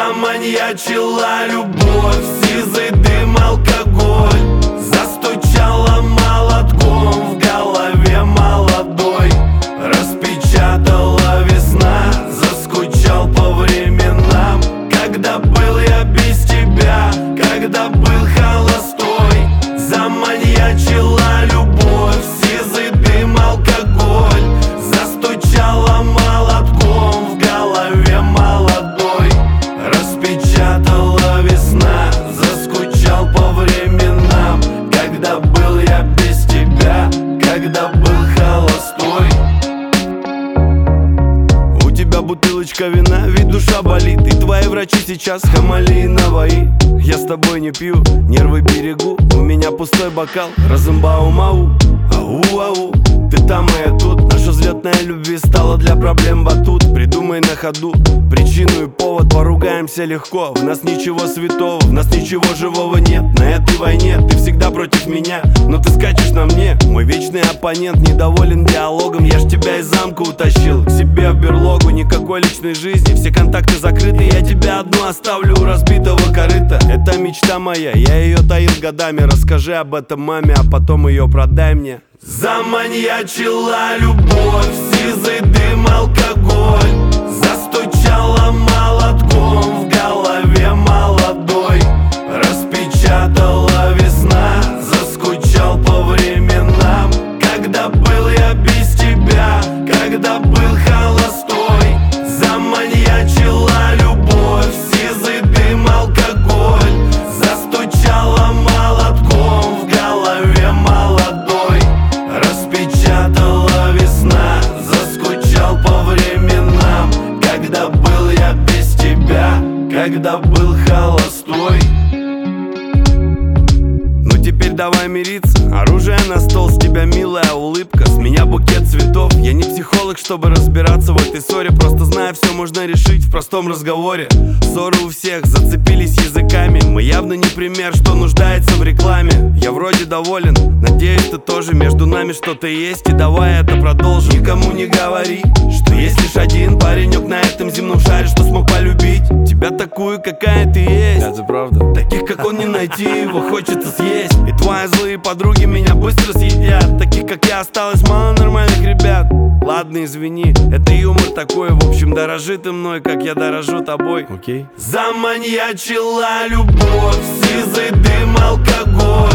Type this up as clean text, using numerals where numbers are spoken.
Заманьячила любовь, сизый дым, алкоголь. Застучала молотком в голове молодой. Распечатала весна, заскучал по временам, когда был я без тебя, когда был холостой. Заманьячила любовь, сизый дым, алкоголь. Застучала молотком в голове молодой. Распечатала весна, заскучал по временам, когда был я без тебя, когда был холостой. У тебя бутылочка вина, ведь душа болит, и твои врачи сейчас Хамали и Наваи. Я с тобой не пью, нервы берегу, у меня пустой бокал, Розенбаум-ау. Ау-ау, ты там и я тут. Наша взлетная любви стала для проблем батут. Придумай на ходу причину и повод, поругаемся легко. В нас ничего святого, в нас ничего живого нет. На этой войне ты всегда против меня, но ты скачешь на мне. Мой вечный оппонент недоволен диалогом. Я ж тебя из замка утащил к себе в берлогу. Никакой личной жизни, все контакты закрыты. Я тебя одну оставлю у разбитого корыта. Это мечта моя, я ее таил годами. Расскажи об этом маме, а потом ее продай мне. Заманьячила любовь, сизый дым, алкоголь. Застучала молотком в голове молодой. Распечатала весна, заскучал по временам, когда был я без тебя, когда был холостой. Заманьячила любовь, сизый дым, алкоголь. Застучала молотком в голове молодой. Распечатала весна, заскучал по временам, когда был я без тебя, когда был холостой. Ну теперь давай мириться, оружие на стол, с тебя милая улыбка, с меня букет цветов. Я не психолог, чтобы разбираться в этой ссоре, просто знаю, все можно решить в простом разговоре. Ссоры у всех, зацепились языками, мы явно не пример, что нуждается в рекламе. Я вроде доволен, надеюсь, ты тоже. Между нами что-то есть, и давай это продолжим. Никому не говори, что есть лишь один паренек на этом земном шаре, что смог полюбить тебя такую, какая ты есть. Это правда. Таких, как он, не найти, его хочется съесть. И твои злые подруги меня быстро съедят. Таких, как я, осталось мало нормальных ребят. Ладно, извини, это юмор такой. В общем, дорожи ты мной, как я дорожу тобой. Окей. Заманьячила любовь, сизый дым, алкоголь.